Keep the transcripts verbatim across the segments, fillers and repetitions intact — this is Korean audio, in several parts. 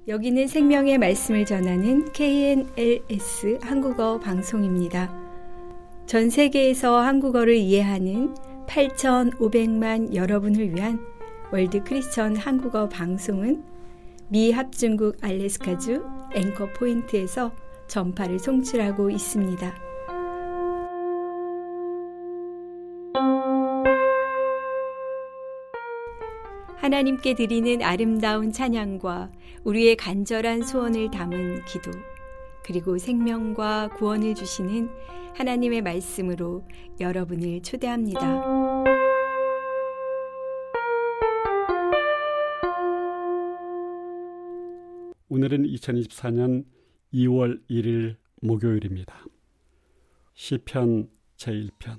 여기는 생명의 말씀을 전하는 케이엔엘에스 한국어 방송입니다. 전 세계에서 한국어를 이해하는 팔천오백만 여러분을 위한 월드 크리스천 한국어 방송은 미 합중국 알래스카주 앵커 포인트에서 전파를 송출하고 있습니다. 하나님께 드리는 아름다운 찬양과 우리의 간절한 소원을 담은 기도, 그리고 생명과 구원을 주시는 하나님의 말씀으로 여러분을 초대합니다. 오늘은 이천이십사 년 이월 일일 목요일입니다. 시편 제일 편.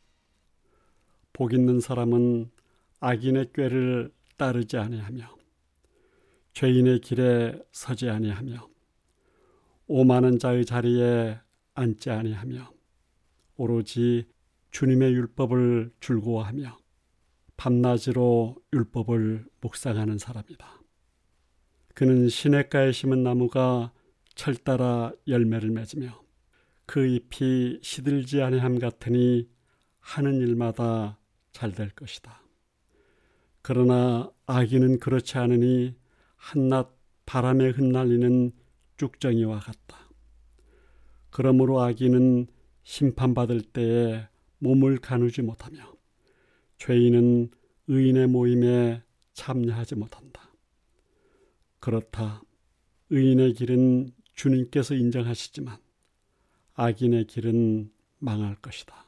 복 있는 사람은 악인의 꾀를 따르지 아니하며 죄인의 길에 서지 아니하며 오만한 자의 자리에 앉지 아니하며 오로지 주님의 율법을 즐거워하며 밤낮으로 율법을 묵상하는 사람이다. 그는 시냇가에 심은 나무가 철따라 열매를 맺으며 그 잎이 시들지 아니함 같으니 하는 일마다 잘 될 것이다. 그러나 악인은 그렇지 않으니 한낱 바람에 흩날리는 쭉정이와 같다. 그러므로 악인은 심판받을 때에 몸을 가누지 못하며 죄인은 의인의 모임에 참여하지 못한다. 그렇다. 의인의 길은 주님께서 인정하시지만 악인의 길은 망할 것이다.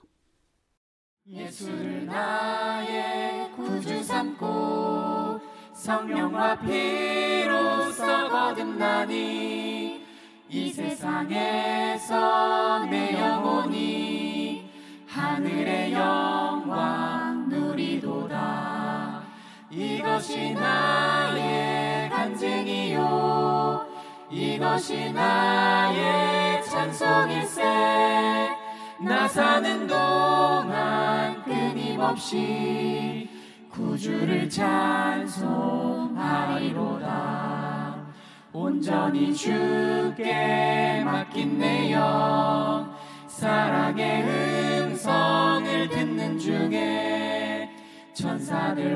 예수를 나의 구주 삼고 성령과 피로써 거듭나니 이 세상에서 내 영혼이 하늘의 영광 누리도다. 이것이 나의 간증이요 이것이 나의 찬송일세. 나 사는 동안 끊임없이 구주를 찬송하리로다. 온전히 주께 맡긴 내 영 사랑의 음성을 듣는 중에 천사들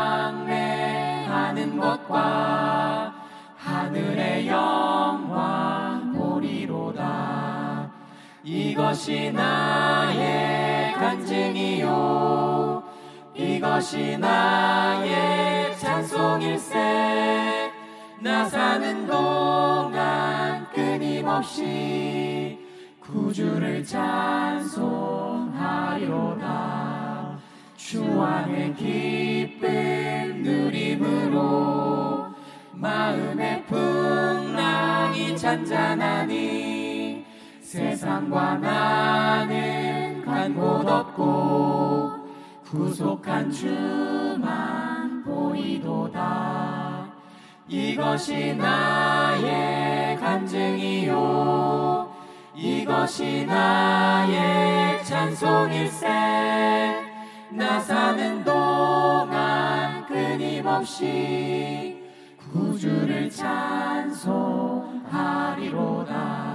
왕래하는 것과 하늘의 영광 보리로다. 이것이 나의 간증이요 이것이 나의 찬송일세. 나 사는 동안 끊임없이 구주를 찬송하리로다. 주 안의 기쁨 누림으로 마음의 풍랑이 잔잔하니 세상과 나는 간 곳 없고 구속한 주만 보이도다. 이것이 나의 간증이요 이것이 나의 찬송일세. 나 사는 동안 끊임없이 구주를 찬송하리로다.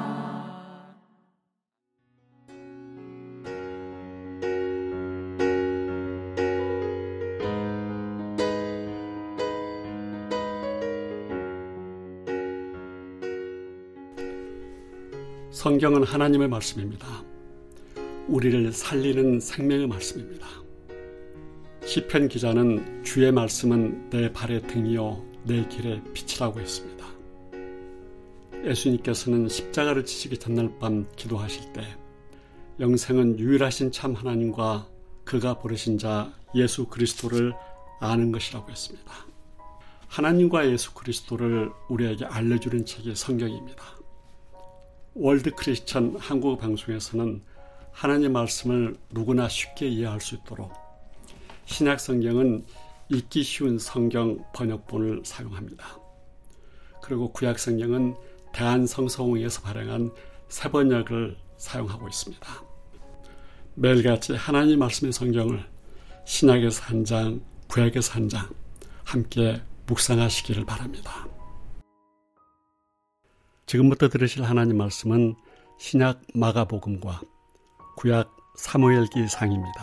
성경은 하나님의 말씀입니다. 우리를 살리는 생명의 말씀입니다. 시편 기자는 주의 말씀은 내 발의 등이요 내 길의 빛이라고 했습니다. 예수님께서는 십자가를 지시기 전날 밤 기도하실 때 영생은 유일하신 참 하나님과 그가 부르신 자 예수 그리스도를 아는 것이라고 했습니다. 하나님과 예수 그리스도를 우리에게 알려주는 책이 성경입니다. 월드 크리스천 한국어 방송에서는 하나님의 말씀을 누구나 쉽게 이해할 수 있도록 신약 성경은 읽기 쉬운 성경 번역본을 사용합니다. 그리고 구약 성경은 대한성서공회에서 발행한 새 번역을 사용하고 있습니다. 매일같이 하나님 말씀의 성경을 신약에서 한 장, 구약에서 한 장 함께 묵상하시기를 바랍니다. 지금부터 들으실 하나님 말씀은 신약 마가복음과 구약 사무엘기 상입니다.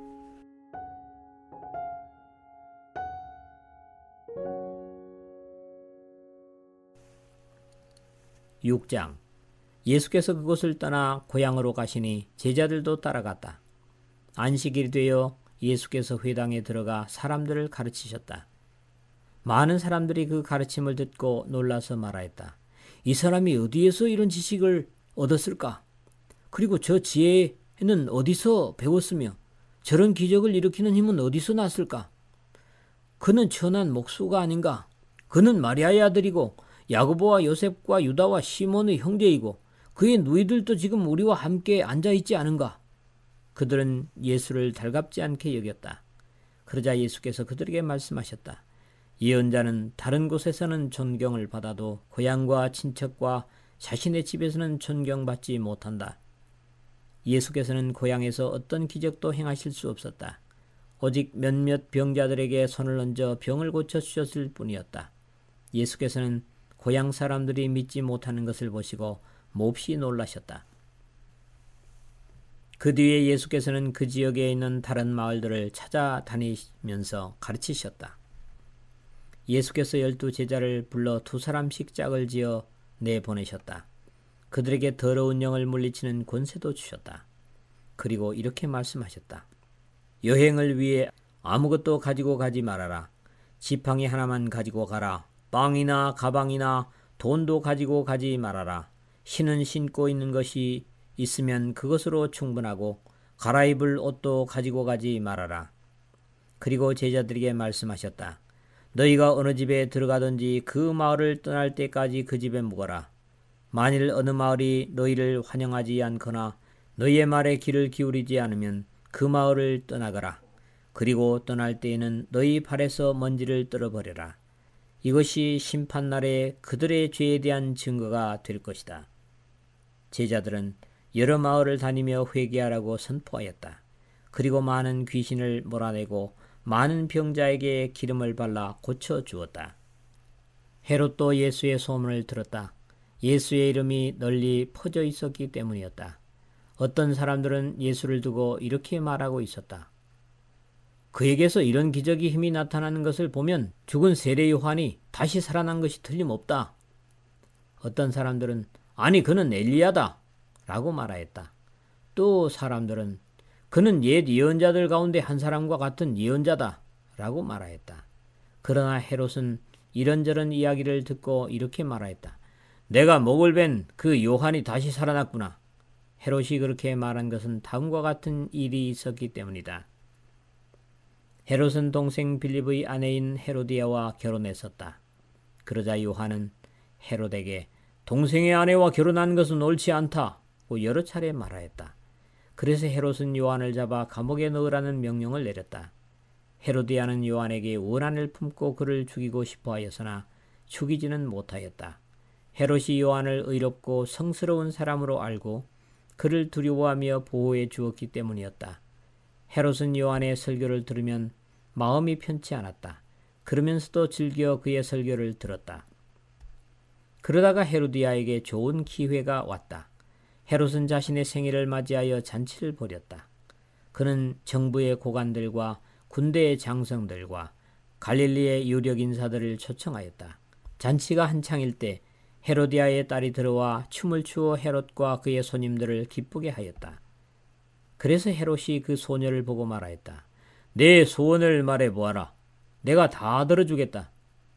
육 장. 예수께서 그곳을 떠나 고향으로 가시니 제자들도 따라갔다. 안식일이 되어 예수께서 회당에 들어가 사람들을 가르치셨다. 많은 사람들이 그 가르침을 듣고 놀라서 말하였다. 이 사람이 어디에서 이런 지식을 얻었을까? 그리고 저 지혜는 어디서 배웠으며 저런 기적을 일으키는 힘은 어디서 났을까? 그는 천한 목수가 아닌가? 그는 마리아의 아들이고 야고보와 요셉과 유다와 시몬의 형제이고 그의 누이들도 지금 우리와 함께 앉아있지 않은가? 그들은 예수를 달갑지 않게 여겼다. 그러자 예수께서 그들에게 말씀하셨다. 예언자는 다른 곳에서는 존경을 받아도 고향과 친척과 자신의 집에서는 존경받지 못한다. 예수께서는 고향에서 어떤 기적도 행하실 수 없었다. 오직 몇몇 병자들에게 손을 얹어 병을 고쳐주셨을 뿐이었다. 예수께서는 고향 사람들이 믿지 못하는 것을 보시고 몹시 놀라셨다. 그 뒤에 예수께서는 그 지역에 있는 다른 마을들을 찾아다니면서 가르치셨다. 예수께서 열두 제자를 불러 두 사람씩 짝을 지어 내보내셨다. 그들에게 더러운 영을 물리치는 권세도 주셨다. 그리고 이렇게 말씀하셨다. 여행을 위해 아무것도 가지고 가지 말아라. 지팡이 하나만 가지고 가라. 빵이나 가방이나 돈도 가지고 가지 말아라. 신은 신고 있는 것이 있으면 그것으로 충분하고 갈아입을 옷도 가지고 가지 말아라. 그리고 제자들에게 말씀하셨다. 너희가 어느 집에 들어가든지 그 마을을 떠날 때까지 그 집에 묵어라. 만일 어느 마을이 너희를 환영하지 않거나 너희의 말에 귀를 기울이지 않으면 그 마을을 떠나거라. 그리고 떠날 때에는 너희 발에서 먼지를 떨어버려라. 이것이 심판날에 그들의 죄에 대한 증거가 될 것이다. 제자들은 여러 마을을 다니며 회개하라고 선포하였다. 그리고 많은 귀신을 몰아내고 많은 병자에게 기름을 발라 고쳐주었다. 헤롯도 예수의 소문을 들었다. 예수의 이름이 널리 퍼져 있었기 때문이었다. 어떤 사람들은 예수를 두고 이렇게 말하고 있었다. 그에게서 이런 기적이 힘이 나타나는 것을 보면 죽은 세례 요한이 다시 살아난 것이 틀림없다. 어떤 사람들은 아니 그는 엘리야다 라고 말하였다. 또 사람들은 그는 옛 예언자들 가운데 한 사람과 같은 예언자다 라고 말하였다. 그러나 헤롯은 이런저런 이야기를 듣고 이렇게 말하였다. 내가 목을 벤 그 요한이 다시 살아났구나. 헤롯이 그렇게 말한 것은 다음과 같은 일이 있었기 때문이다. 헤롯은 동생 빌립의 아내인 헤로디아와 결혼했었다. 그러자 요한은 헤롯에게 동생의 아내와 결혼한 것은 옳지 않다고 여러 차례 말하였다. 그래서 헤롯은 요한을 잡아 감옥에 넣으라는 명령을 내렸다. 헤로디아는 요한에게 원한을 품고 그를 죽이고 싶어 하였으나 죽이지는 못하였다. 헤롯이 요한을 의롭고 성스러운 사람으로 알고 그를 두려워하며 보호해 주었기 때문이었다. 헤롯은 요한의 설교를 들으면 마음이 편치 않았다. 그러면서도 즐겨 그의 설교를 들었다. 그러다가 헤로디아에게 좋은 기회가 왔다. 헤롯은 자신의 생일을 맞이하여 잔치를 벌였다. 그는 정부의 고관들과 군대의 장성들과 갈릴리의 유력 인사들을 초청하였다. 잔치가 한창일 때 헤로디아의 딸이 들어와 춤을 추어 헤롯과 그의 손님들을 기쁘게 하였다. 그래서 헤롯이 그 소녀를 보고 말하였다. 내 소원을 말해보아라. 내가 다 들어주겠다.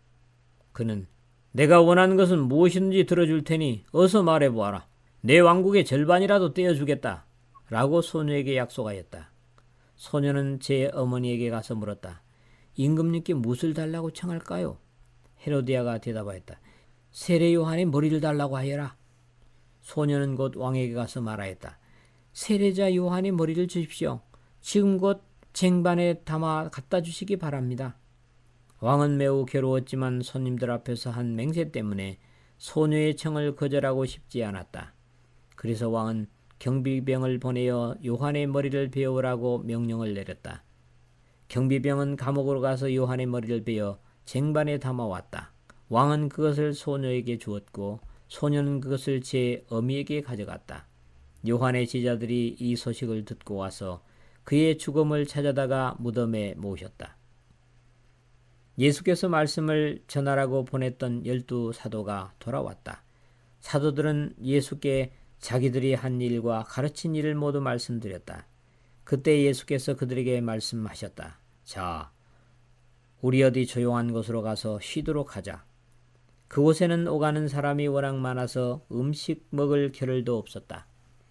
그는 내가 원하는 것은 무엇이든지 들어줄 테니 어서 말해보아라. 내 왕국의 절반이라도 떼어주겠다. 라고 소녀에게 약속하였다. 소녀는 제 어머니에게 가서 물었다. 임금님께 무엇을 달라고 청할까요? 헤로디아가 대답하였다. 세례 요한의 머리를 달라고 하여라. 소녀는 곧 왕에게 가서 말하였다. 세례자 요한의 머리를 주십시오. 지금 곧 쟁반에 담아 갖다 주시기 바랍니다. 왕은 매우 괴로웠지만 손님들 앞에서 한 맹세 때문에 소녀의 청을 거절하고 싶지 않았다. 그래서 왕은 경비병을 보내어 요한의 머리를 베어오라고 명령을 내렸다. 경비병은 감옥으로 가서 요한의 머리를 베어 쟁반에 담아왔다. 왕은 그것을 소녀에게 주었고 소년은 그것을 제 어미에게 가져갔다. 요한의 제자들이 이 소식을 듣고 와서 그의 죽음을 찾아다가 무덤에 모셨다. 예수께서 말씀을 전하라고 보냈던 열두 사도가 돌아왔다. 사도들은 예수께 자기들이 한 일과 가르친 일을 모두 말씀드렸다. 그때 예수께서 그들에게 말씀하셨다. 자, 우리 어디 조용한 곳으로 가서 쉬도록 하자. 그곳에는 오가는 사람이 워낙 많아서 음식 먹을 겨를도 없었다.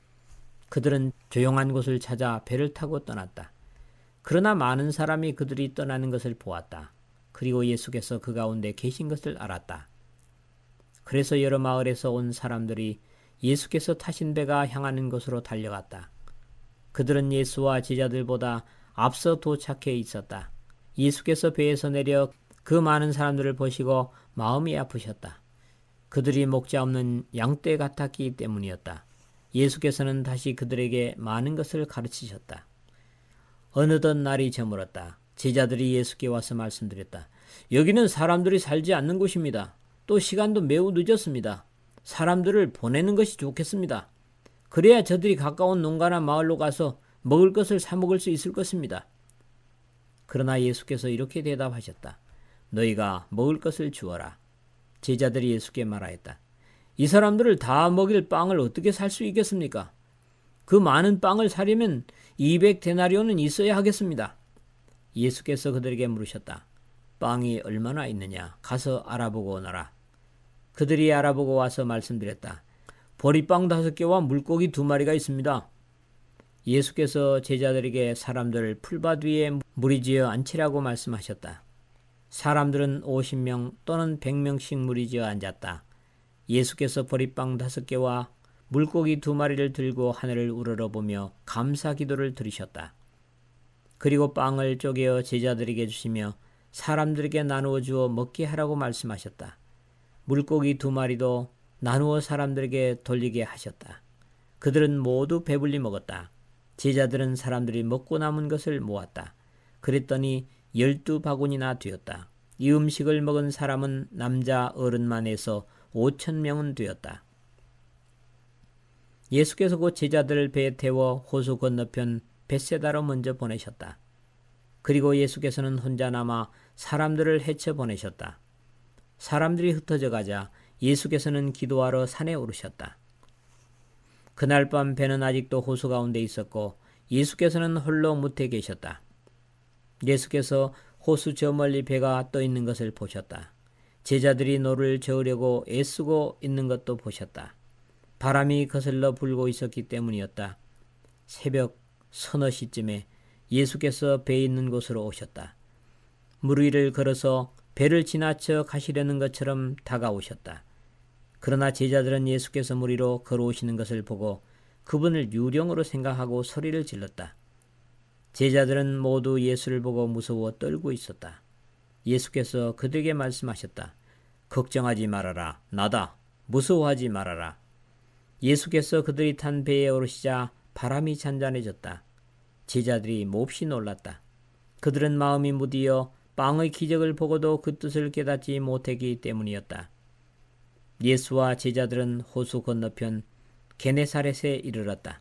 그들은 조용한 곳을 찾아 배를 타고 떠났다. 그러나 많은 사람이 그들이 떠나는 것을 보았다. 그리고 예수께서 그 가운데 계신 것을 알았다. 그래서 여러 마을에서 온 사람들이 예수께서 타신 배가 향하는 곳으로 달려갔다. 그들은 예수와 제자들보다 앞서 도착해 있었다. 예수께서 배에서 내려 그 많은 사람들을 보시고 마음이 아프셨다. 그들이 목자 없는 양떼 같았기 때문이었다. 예수께서는 다시 그들에게 많은 것을 가르치셨다. 어느덧 날이 저물었다. 제자들이 예수께 와서 말씀드렸다. 여기는 사람들이 살지 않는 곳입니다. 또 시간도 매우 늦었습니다. 사람들을 보내는 것이 좋겠습니다. 그래야 저들이 가까운 농가나 마을로 가서 먹을 것을 사 먹을 수 있을 것입니다. 그러나 예수께서 이렇게 대답하셨다. 너희가 먹을 것을 주어라. 제자들이 예수께 말하였다. 이 사람들을 다 먹일 빵을 어떻게 살 수 있겠습니까? 그 많은 빵을 사려면 이백 데나리온은 있어야 하겠습니다. 예수께서 그들에게 물으셨다. 빵이 얼마나 있느냐? 가서 알아보고 오너라. 그들이 알아보고 와서 말씀드렸다. 보리빵 다섯 개와 물고기 두 마리가 있습니다. 예수께서 제자들에게 사람들을 풀밭 위에 무리지어 앉히라고 말씀하셨다. 사람들은 오십 명 또는 백 명씩 무리지어 앉았다. 예수께서 보리빵 다섯 개와 물고기 두 마리를 들고 하늘을 우러러보며 감사 기도를 드리셨다. 그리고 빵을 쪼개어 제자들에게 주시며 사람들에게 나누어 주어 먹게 하라고 말씀하셨다. 물고기 두 마리도 나누어 사람들에게 돌리게 하셨다. 그들은 모두 배불리 먹었다. 제자들은 사람들이 먹고 남은 것을 모았다. 그랬더니 열두 바구니나 되었다. 이 음식을 먹은 사람은 남자 어른만 해서 오천 명은 되었다. 예수께서 곧 제자들을 배에 태워 호수 건너편 벳세다로 먼저 보내셨다. 그리고 예수께서는 혼자 남아 사람들을 헤쳐 보내셨다. 사람들이 흩어져 가자 예수께서는 기도하러 산에 오르셨다. 그날 밤 배는 아직도 호수 가운데 있었고 예수께서는 홀로 무태 계셨다. 예수께서 호수 저 멀리 배가 떠 있는 것을 보셨다. 제자들이 노를 저으려고 애쓰고 있는 것도 보셨다. 바람이 거슬러 불고 있었기 때문이었다. 새벽 서너 시쯤에 예수께서 배 있는 곳으로 오셨다. 물 위를 걸어서 배를 지나쳐 가시려는 것처럼 다가오셨다. 그러나 제자들은 예수께서 물 위로 걸어오시는 것을 보고 그분을 유령으로 생각하고 소리를 질렀다. 제자들은 모두 예수를 보고 무서워 떨고 있었다. 예수께서 그들에게 말씀하셨다. 걱정하지 말아라. 나다. 무서워하지 말아라. 예수께서 그들이 탄 배에 오르시자 바람이 잔잔해졌다. 제자들이 몹시 놀랐다. 그들은 마음이 무디어 빵의 기적을 보고도 그 뜻을 깨닫지 못했기 때문이었다. 예수와 제자들은 호수 건너편 게네사렛에 이르렀다.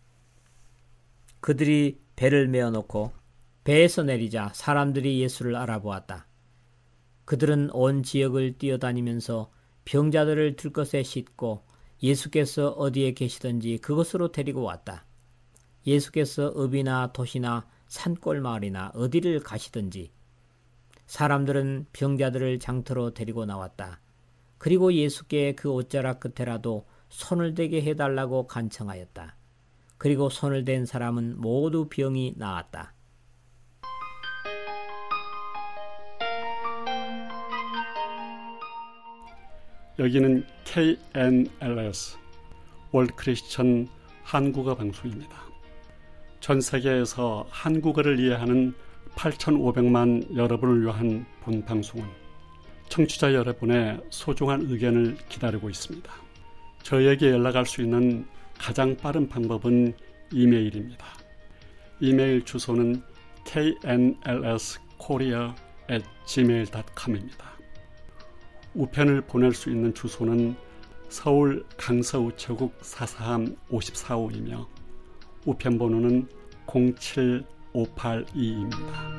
그들이 배를 메어놓고 배에서 내리자 사람들이 예수를 알아보았다. 그들은 온 지역을 뛰어다니면서 병자들을 들것에 싣고 예수께서 어디에 계시든지 그곳으로 데리고 왔다. 예수께서 읍이나 도시나 산골 마을이나 어디를 가시든지 사람들은 병자들을 장터로 데리고 나왔다. 그리고 예수께 그 옷자락 끝에라도 손을 대게 해달라고 간청하였다. 그리고 손을 댄 사람은 모두 병이 나았다. 여기는 케이엔엘에스 월드 크리스천 한국어 방송입니다. 전 세계에서 한국어를 이해하는 팔천오백만 여러분을 위한 본 방송은 청취자 여러분의 소중한 의견을 기다리고 있습니다. 저에게 연락할 수 있는 가장 빠른 방법은 이메일입니다. 이메일 주소는 케이엔엘에스코리아 앳 지메일 닷컴입니다. 우편을 보낼 수 있는 주소는 서울 강서우체국 사사함 오십사 호이며 우편번호는 공칠오팔이입니다.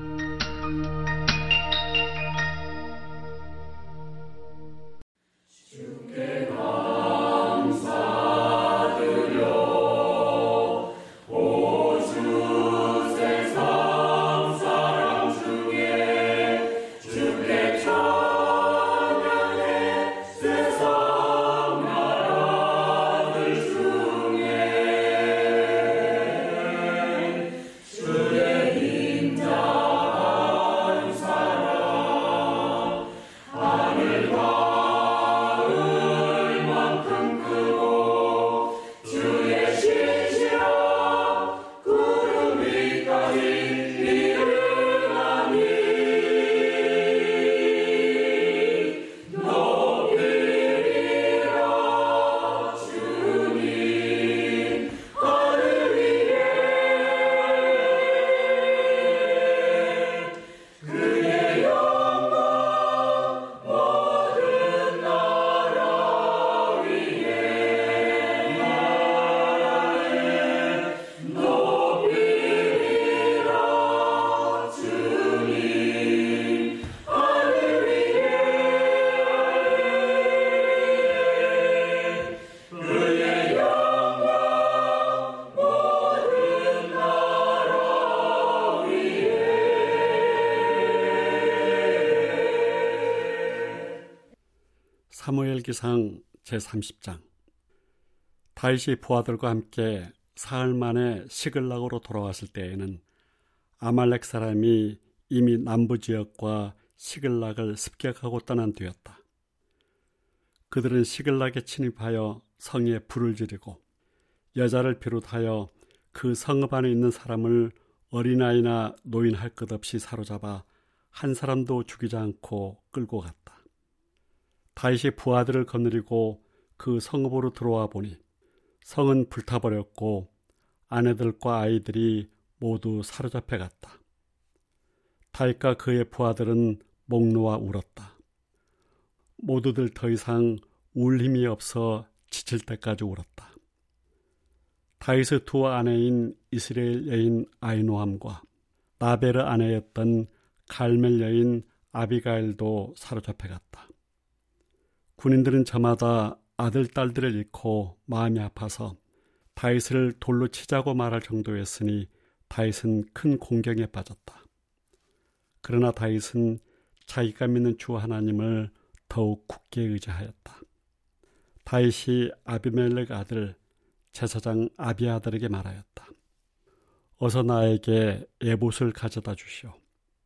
사무엘기상 제삼십 장. 다윗이 부하들과 함께 사흘 만에 시글락으로 돌아왔을 때에는 아말렉 사람이 이미 남부 지역과 시글락을 습격하고 떠난 뒤였다. 그들은 시글락에 침입하여 성에 불을 지르고 여자를 비롯하여 그 성읍 안에 있는 사람을 어린아이나 노인 할 것 없이 사로잡아 한 사람도 죽이지 않고 끌고 갔다. 다윗이 부하들을 거느리고 그 성읍으로 들어와 보니 성은 불타버렸고 아내들과 아이들이 모두 사로잡혀 갔다. 다윗과 그의 부하들은 목 놓아 울었다. 모두들 더 이상 울 힘이 없어 지칠 때까지 울었다. 다윗의 두 아내인 이스라엘 여인 아히노함과 나벨의 아내였던 갈멜 여인 아비가일도 사로잡혀 갔다. 군인들은 저마다 아들, 딸들을 잃고 마음이 아파서 다윗을 돌로 치자고 말할 정도였으니 다윗은 큰 공경에 빠졌다. 그러나 다윗은 자기가 믿는 주 하나님을 더욱 굳게 의지하였다. 다윗이 아비멜렉 아들 제사장 아비아들에게 말하였다. 어서 나에게 에봇을 가져다 주시오.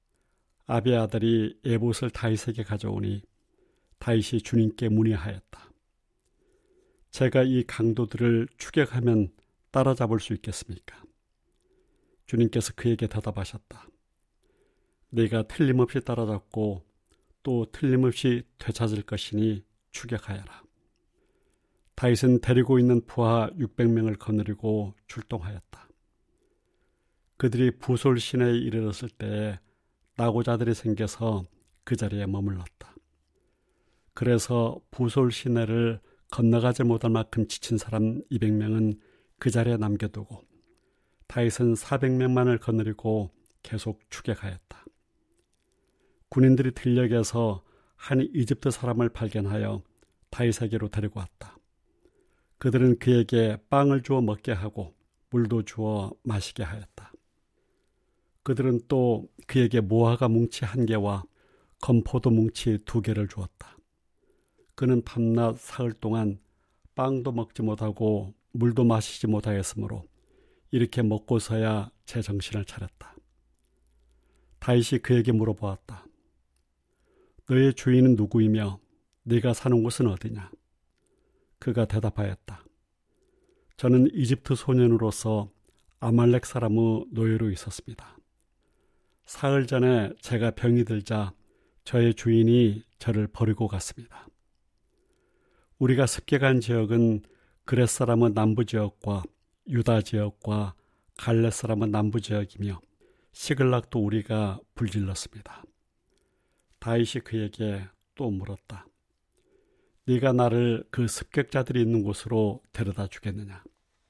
아비아들이 에봇을 다윗에게 가져오니 다윗이 주님께 문의하였다. 제가 이 강도들을 추격하면 따라잡을 수 있겠습니까? 주님께서 그에게 대답하셨다. 네가 틀림없이 따라잡고 또 틀림없이 되찾을 것이니 추격하여라. 다윗은 데리고 있는 부하 육백 명을 거느리고 출동하였다. 그들이 부솔 시내에 이르렀을 때에 낙오자들이 생겨서 그 자리에 머물렀다. 그래서 부솔 시내를 건너가지 못할 만큼 지친 사람 이백 명은 그 자리에 남겨두고 다윗은 사백 명만을 거느리고 계속 추격하였다. 군인들이 들녘에서 한 이집트 사람을 발견하여 다윗에게로 데리고 왔다. 그들은 그에게 빵을 주어 먹게 하고 물도 주어 마시게 하였다. 그들은 또 그에게 무화과 뭉치 한 개와 건포도 뭉치 두 개를 주었다. 그는 밤낮 사흘 동안 빵도 먹지 못하고 물도 마시지 못하였으므로 이렇게 먹고서야 제 정신을 차렸다. 다윗이 그에게 물어보았다. 너의 주인은 누구이며 네가 사는 곳은 어디냐? 그가 대답하였다. 저는 이집트 소년으로서 아말렉 사람의 노예로 있었습니다. 사흘 전에 제가 병이 들자 저의 주인이 저를 버리고 갔습니다. 우리가 습격한 지역은 그렛 사람의 남부 지역과 유다 지역과 갈렙 사람의 남부 지역이며 시글락도 우리가 불질렀습니다. 다윗이 그에게 또 물었다. 네가 나를 그 습격자들이 있는 곳으로 데려다 주겠느냐?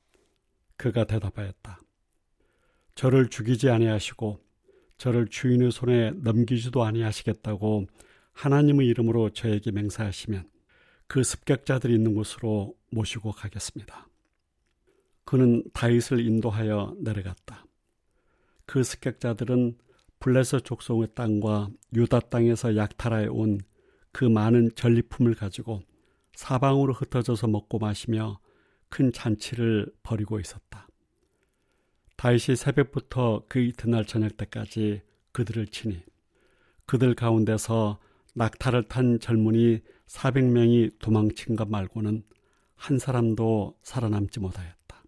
그가 대답하였다. 저를 죽이지 아니하시고 저를 주인의 손에 넘기지도 아니하시겠다고 하나님의 이름으로 저에게 맹세하시면 그 습격자들이 있는 곳으로 모시고 가겠습니다. 그는 다윗을 인도하여 내려갔다. 그 습격자들은 블레셋 족속의 땅과 유다 땅에서 약탈하여 온 그 많은 전리품을 가지고 사방으로 흩어져서 먹고 마시며 큰 잔치를 벌이고 있었다. 다윗이 새벽부터 그 이튿날 저녁 때까지 그들을 치니 그들 가운데서 낙타를 탄 젊은이 사백 명이 도망친 것 말고는 한 사람도 살아남지 못하였다.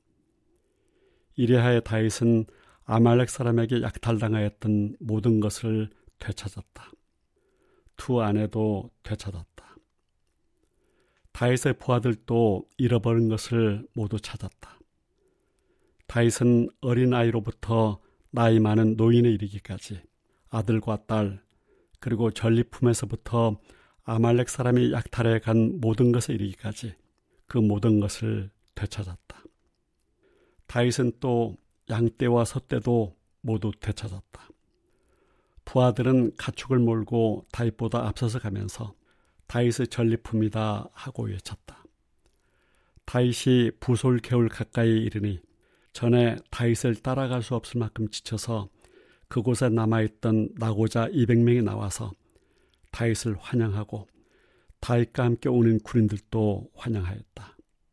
이래하여 다윗은 아말렉 사람에게 약탈당하였던 모든 것을 되찾았다. 두 아내도 되찾았다. 다윗의 부하들도 잃어버린 것을 모두 찾았다. 다윗은 어린아이로부터 나이 많은 노인에 이르기까지 아들과 딸 그리고 전리품에서부터 아말렉 사람이 약탈해 간 모든 것에 이르기까지 그 모든 것을 되찾았다. 다윗은 또 양떼와 숫떼도 모두 되찾았다. 부하들은 가축을 몰고 다윗보다 앞서서 가면서 다윗의 전리품이다 하고 외쳤다. 다윗이 부솔 개울 가까이 이르니 전에 다윗을 따라갈 수 없을 만큼 지쳐서 그곳에 남아있던 나고자 이백 명이 나와서 다윗을 환영하고 다윗과 함께 오는 군인들도 환영하였다.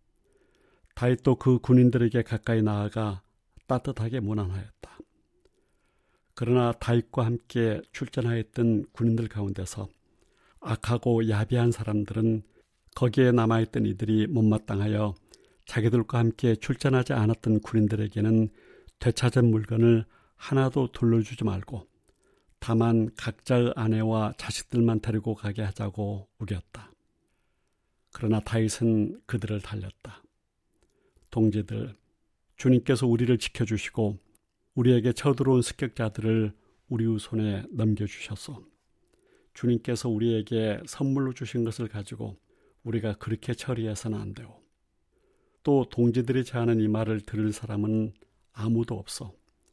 다윗도 그 군인들에게 가까이 나아가 따뜻하게 문안하였다. 그러나 다윗과 함께 출전하였던 군인들 가운데서 악하고 야비한 사람들은 거기에 남아있던 이들이 못마땅하여 자기들과 함께 출전하지 않았던 군인들에게는 되찾은 물건을 하나도 돌려주지 말고 다만 각자의 아내와 자식들만 데리고 가게 하자고 우겼다. 그러나 다윗은 그들을 달렸다. 동지들, 주님께서 우리를 지켜주시고 우리에게 쳐들어온 습격자들을 우리의 손에 넘겨주셨소. 주님께서 우리에게 선물로 주신 것을 가지고 우리가 그렇게 처리해서는 안 되오. 또 동지들이 제하는 이 말을 들을 사람은 아무도 없어.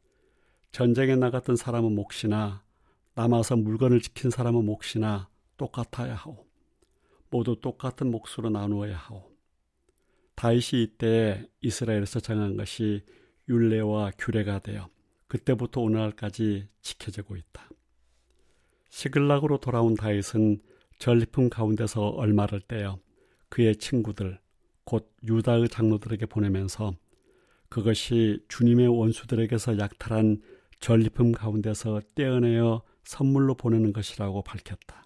전쟁에 나갔던 사람은 몫이나 남아서 물건을 지킨 사람은 몫이나 똑같아야 하오. 모두 똑같은 몫으로 나누어야 하오. 다윗이 이때에 이스라엘에서 정한 것이 율례와 규례가 되어 그때부터 오늘날까지 지켜지고 있다. 시글락으로 돌아온 다윗은 전리품 가운데서 얼마를 떼어 그의 친구들 곧 유다의 장로들에게 보내면서 그것이 주님의 원수들에게서 약탈한 전리품 가운데서 떼어내어 선물로 보내는 것이라고 밝혔다.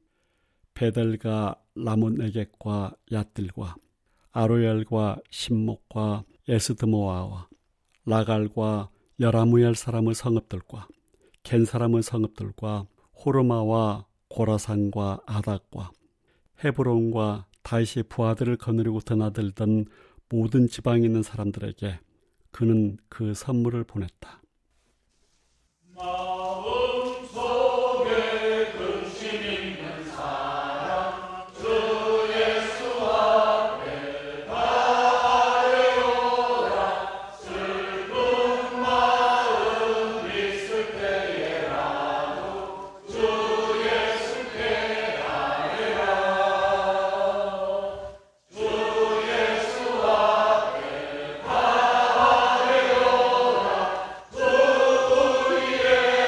베델과 라몬네겟과 얏들과 아로엘과 신목과 에스드모아와 라갈과 여라무엘 사람의 성읍들과 겐 사람의 성읍들과 호르마와 고라산과 아닥과 헤브론과 다윗의 부하들을 거느리고 드나들던 모든 지방에 있는 사람들에게 그는 그 선물을 보냈다. 마음속에 근심 있는 사람 주 예수 앞에 달려오라. 슬픈 마음 있을 때에라도 주 예수께 아뢰라. 주 예수 앞에 달려오라. 주 우리의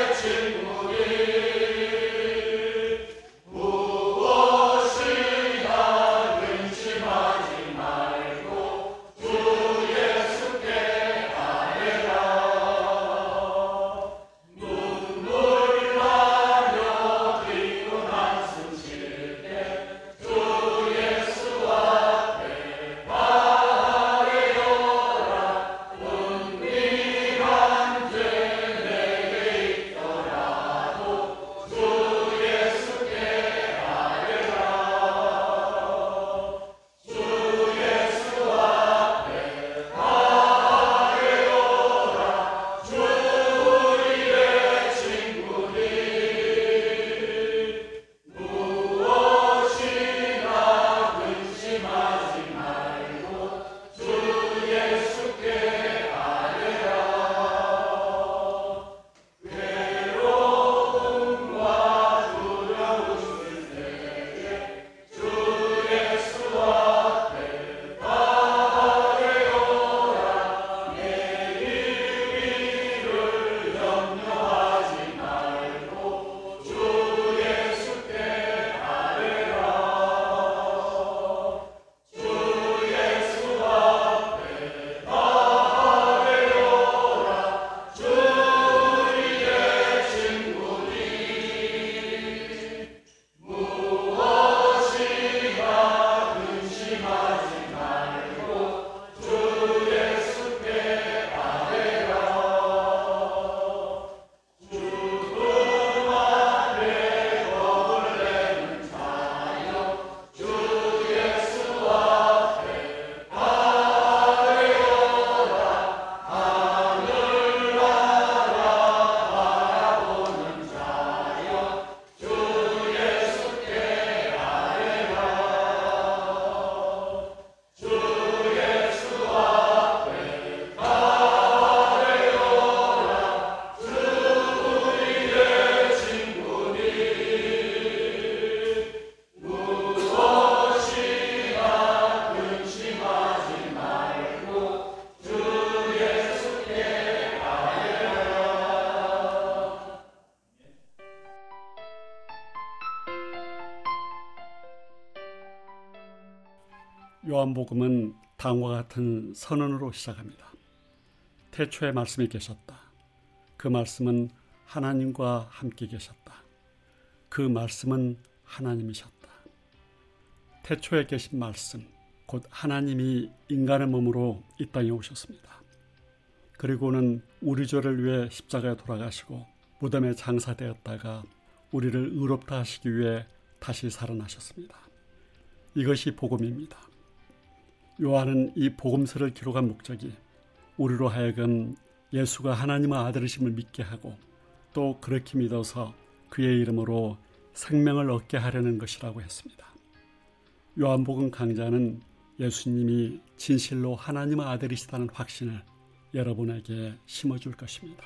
요한복음은 다음과 같은 선언으로 시작합니다. 태초에 말씀이 계셨다. 그 말씀은 하나님과 함께 계셨다. 그 말씀은 하나님이셨다. 태초에 계신 말씀, 곧 하나님이 인간의 몸으로 이 땅에 오셨습니다. 그리고는 우리 죄를 위해 십자가에 돌아가시고 무덤에 장사되었다가 우리를 의롭다 하시기 위해 다시 살아나셨습니다. 이것이 복음입니다. 요한은 이 복음서를 기록한 목적이 우리로 하여금 예수가 하나님의 아들이심을 믿게 하고 또 그렇게 믿어서 그의 이름으로 생명을 얻게 하려는 것이라고 했습니다. 요한복음 강자는 예수님이 진실로 하나님의 아들이시다는 확신을 여러분에게 심어줄 것입니다.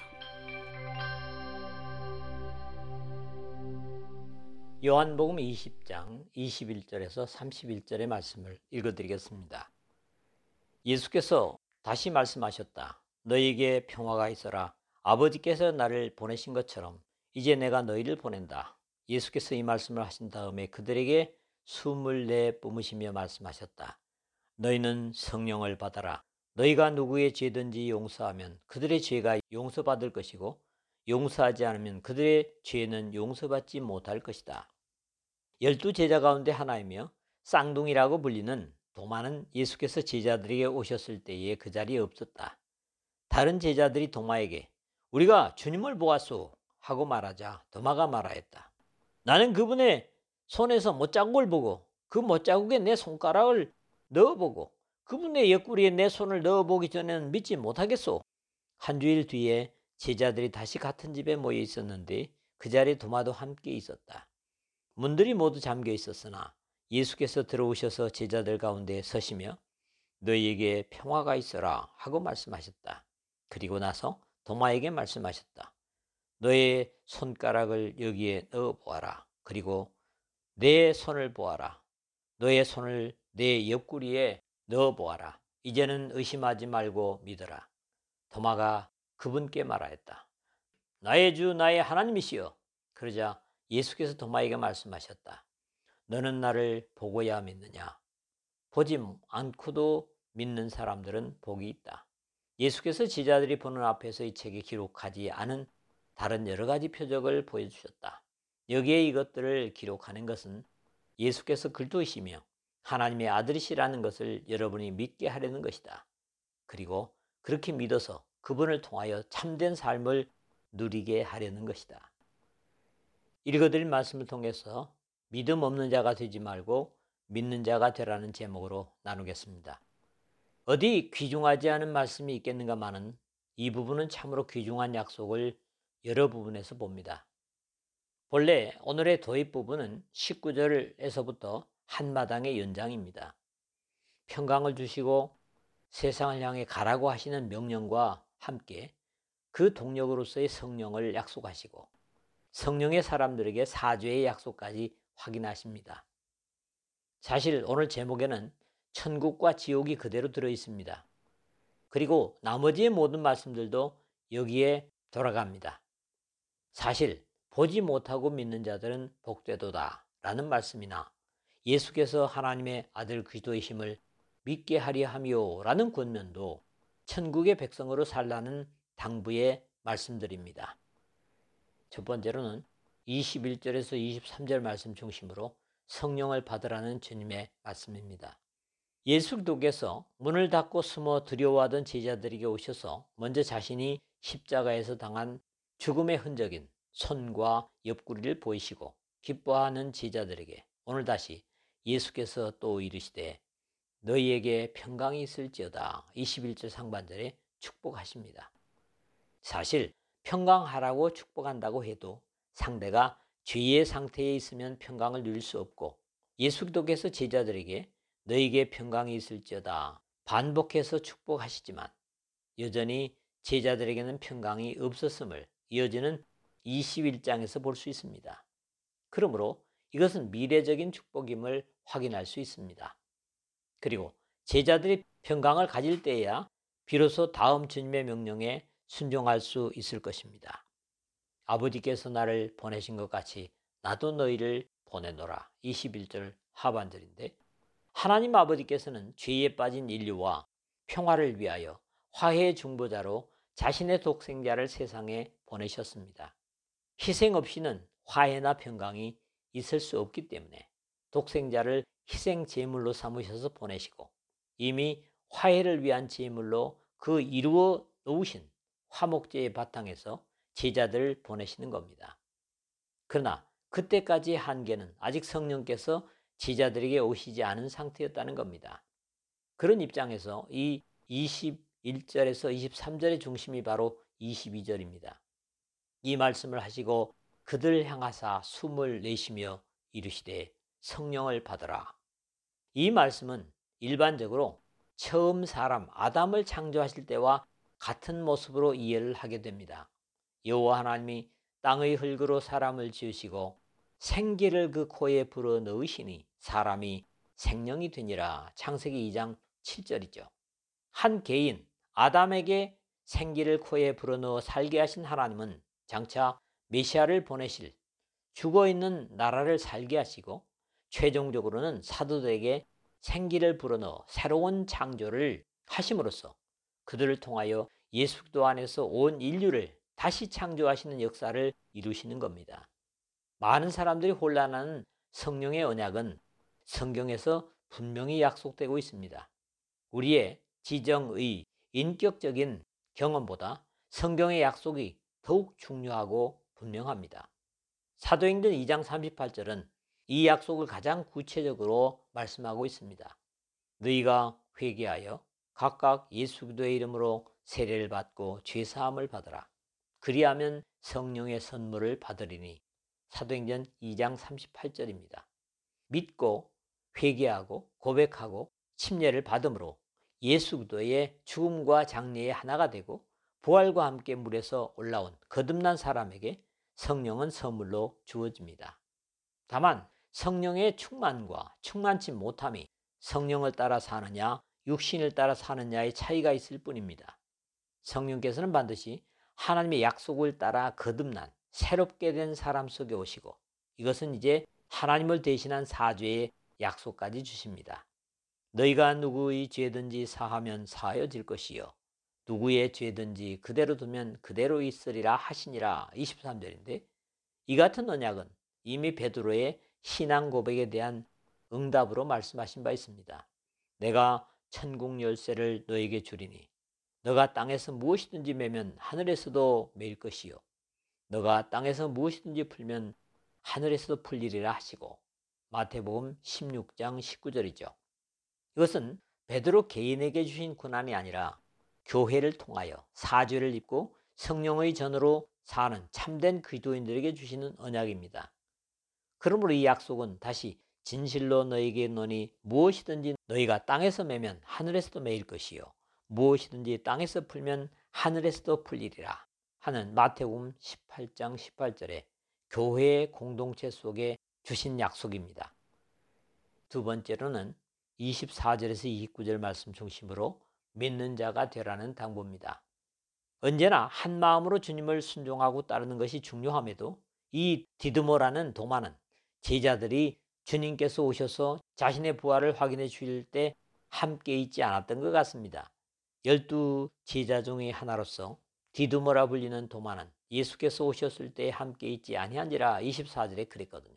요한복음 이십 장 이십일 절에서 삼십일 절의 말씀을 읽어드리겠습니다. 예수께서 다시 말씀하셨다. 너희에게 평화가 있어라. 아버지께서 나를 보내신 것처럼 이제 내가 너희를 보낸다. 예수께서 이 말씀을 하신 다음에 그들에게 숨을 내뿜으시며 말씀하셨다. 너희는 성령을 받아라. 너희가 누구의 죄든지 용서하면 그들의 죄가 용서받을 것이고 용서하지 않으면 그들의 죄는 용서받지 못할 것이다. 열두 제자 가운데 하나이며 쌍둥이라고 불리는 도마는 예수께서 제자들에게 오셨을 때에 그 자리에 없었다. 다른 제자들이 도마에게 우리가 주님을 보았소 하고 말하자 도마가 말하였다. 나는 그분의 손에서 못자국을 보고 그 못자국에 내 손가락을 넣어보고 그분의 옆구리에 내 손을 넣어보기 전에는 믿지 못하겠소. 한 주일 뒤에 제자들이 다시 같은 집에 모여 있었는데 그 자리에 도마도 함께 있었다. 문들이 모두 잠겨 있었으나 예수께서 들어오셔서 제자들 가운데 서시며 너희에게 평화가 있어라 하고 말씀하셨다. 그리고 나서 도마에게 말씀하셨다. 너의 손가락을 여기에 넣어보아라. 그리고 내 손을 보아라. 너의 손을 내 옆구리에 넣어보아라. 이제는 의심하지 말고 믿어라. 도마가 그분께 말하였다. 나의 주 나의 하나님이시여. 그러자 예수께서 도마에게 말씀하셨다. 너는 나를 보고야 믿느냐? 보지 않고도 믿는 사람들은 복이 있다. 예수께서 제자들이 보는 앞에서 이 책에 기록하지 않은 다른 여러 가지 표적을 보여주셨다. 여기에 이것들을 기록하는 것은 예수께서 그리스도이시며 하나님의 아들이시라는 것을 여러분이 믿게 하려는 것이다. 그리고 그렇게 믿어서 그분을 통하여 참된 삶을 누리게 하려는 것이다. 읽어드린 말씀을 통해서 믿음 없는 자가 되지 말고 믿는 자가 되라는 제목으로 나누겠습니다. 어디 귀중하지 않은 말씀이 있겠는가마는 이 부분은 참으로 귀중한 약속을 여러 부분에서 봅니다. 본래 오늘의 도입 부분은 십구 절에서부터 한마당의 연장입니다. 평강을 주시고 세상을 향해 가라고 하시는 명령과 함께 그 동력으로서의 성령을 약속하시고 성령의 사람들에게 사죄의 약속까지 확인하십니다. 사실 오늘 제목에는 천국과 지옥이 그대로 들어있습니다. 그리고 나머지의 모든 말씀들도 여기에 돌아갑니다. 사실 보지 못하고 믿는 자들은 복되도다 라는 말씀이나 예수께서 하나님의 아들 그리스도이심을 믿게 하려 함이요 라는 권면도 천국의 백성으로 살라는 당부의 말씀들입니다. 첫 번째로는 이십일 절에서 이십삼 절 말씀 중심으로 성령을 받으라는 주님의 말씀입니다. 예수 그리스도께서 문을 닫고 숨어 두려워하던 제자들에게 오셔서 먼저 자신이 십자가에서 당한 죽음의 흔적인 손과 옆구리를 보이시고 기뻐하는 제자들에게 오늘 다시 예수께서 또 이르시되 너희에게 평강이 있을지어다 이십일 절 상반절에 축복하십니다. 사실 평강하라고 축복한다고 해도 상대가 죄의 상태에 있으면 평강을 누릴 수 없고 예수 그리스도께서 제자들에게 너희에게 평강이 있을지어다 반복해서 축복하시지만 여전히 제자들에게는 평강이 없었음을 이어지는 이십일 장에서 볼 수 있습니다. 그러므로 이것은 미래적인 축복임을 확인할 수 있습니다. 그리고 제자들이 평강을 가질 때에야 비로소 다음 주님의 명령에 순종할 수 있을 것입니다. 아버지께서 나를 보내신 것 같이 나도 너희를 보내노라 이십일 절 하반절인데 하나님 아버지께서는 죄에 빠진 인류와 평화를 위하여 화해의 중보자로 자신의 독생자를 세상에 보내셨습니다. 희생 없이는 화해나 평강이 있을 수 없기 때문에 독생자를 희생 제물로 삼으셔서 보내시고 이미 화해를 위한 제물로 그 이루어 놓으신 화목제의 바탕에서 제자들을 보내시는 겁니다. 그러나 그때까지의 한계는 아직 성령께서 제자들에게 오시지 않은 상태였다는 겁니다. 그런 입장에서 이 이십일 절에서 이십삼 절의 중심이 바로 이십이 절입니다. 이 말씀을 하시고 그들을 향하사 숨을 내쉬며 이르시되 성령을 받으라. 이 말씀은 일반적으로 처음 사람 아담을 창조하실 때와 같은 모습으로 이해를 하게 됩니다. 여호와 하나님이 땅의 흙으로 사람을 지으시고 생기를 그 코에 불어 넣으시니 사람이 생명이 되니라. 창세기 이 장 칠 절이죠. 한 개인 아담에게 생기를 코에 불어넣어 살게 하신 하나님은 장차 메시아를 보내실 죽어있는 나라를 살게 하시고 최종적으로는 사도들에게 생기를 불어넣어 새로운 창조를 하심으로써 그들을 통하여 예수 그리스도 안에서 온 인류를 다시 창조하시는 역사를 이루시는 겁니다. 많은 사람들이 혼란하는 성령의 언약은 성경에서 분명히 약속되고 있습니다. 우리의 지정의 인격적인 경험보다 성경의 약속이 더욱 중요하고 분명합니다. 사도행전 이 장 삼십팔 절은 이 약속을 가장 구체적으로 말씀하고 있습니다. 너희가 회개하여 각각 예수 그리스도의 이름으로 세례를 받고 죄사함을 받으라. 그리하면 성령의 선물을 받으리니. 사도행전 이 장 삼십팔 절입니다. 믿고 회개하고 고백하고 침례를 받음으로 예수 그리스도의 죽음과 장례의 하나가 되고 부활과 함께 물에서 올라온 거듭난 사람에게 성령은 선물로 주어집니다. 다만 성령의 충만과 충만치 못함이 성령을 따라 사느냐 육신을 따라 사느냐의 차이가 있을 뿐입니다. 성령께서는 반드시 하나님의 약속을 따라 거듭난 새롭게 된 사람 속에 오시고 이것은 이제 하나님을 대신한 사죄의 약속까지 주십니다. 너희가 누구의 죄든지 사하면 사하여질 것이요 누구의 죄든지 그대로 두면 그대로 있으리라 하시니라. 이십삼 절인데 이 같은 언약은 이미 베드로의 신앙 고백에 대한 응답으로 말씀하신 바 있습니다. 내가 천국 열쇠를 너에게 주리니 너가 땅에서 무엇이든지 매면 하늘에서도 매일 것이요 너가 땅에서 무엇이든지 풀면 하늘에서도 풀리리라 하시고. 마태복음 십육 장 십구 절이죠. 이것은 베드로 개인에게 주신 권한이 아니라 교회를 통하여 사죄를 입고 성령의 전으로 사는 참된 그리스도인들에게 주시는 언약입니다. 그러므로 이 약속은 다시 진실로 너에게 이르노니 무엇이든지 너희가 땅에서 매면 하늘에서도 매일 것이요 무엇이든지 땅에서 풀면 하늘에서도 풀리리라 하는 마태복음 십팔 장 십팔 절에 교회의 공동체 속에 주신 약속입니다. 두 번째로는 이십사 절에서 이십구 절 말씀 중심으로 믿는 자가 되라는 당부입니다. 언제나 한 마음으로 주님을 순종하고 따르는 것이 중요함에도 이 디드모라는 도마는 제자들이 주님께서 오셔서 자신의 부활을 확인해 주실 때 함께 있지 않았던 것 같습니다. 열두 제자 중의 하나로서 디드모라 불리는 도마는 예수께서 오셨을 때 함께 있지 아니한지라 이십사 절에 그랬거든요.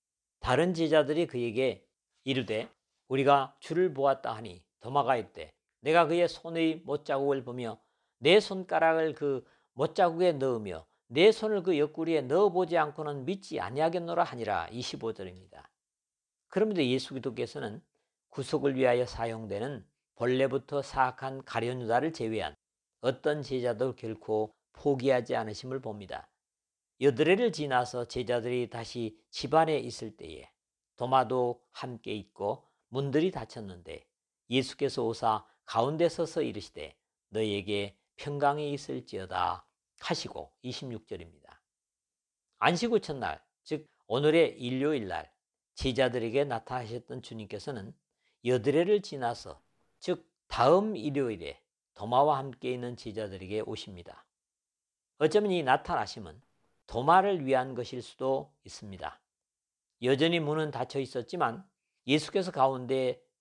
다른 제자들이 그에게 이르되 우리가 주를 보았다 하니 도마가 이르되 내가 그의 손의 못자국을 보며 내 손가락을 그 못자국에 넣으며 내 손을 그 옆구리에 넣어보지 않고는 믿지 아니하겠노라 하니라. 이십오 절입니다. 그런데 예수 그리스도께서는 구속을 위하여 사용되는 본래부터 사악한 가룟 유다를 제외한 어떤 제자도 결코 포기하지 않으심을 봅니다. 여드레를 지나서 제자들이 다시 집안에 있을 때에 도마도 함께 있고 문들이 닫혔는데 예수께서 오사 가운데 서서 이르시되 너희에게 평강이 있을지어다 하시고. 이십육 절입니다. 안식 후 첫날 즉 오늘의 일요일날 제자들에게 나타나셨던 주님께서는 여드레를 지나서 즉 다음 일요일에 도마와 함께 있는 제자들에게 오십니다. 어쩌면 이 나타나심은 도마를 위한 것일 수도 있습니다. 여전히 문은 닫혀 있었지만 예수께서 가운데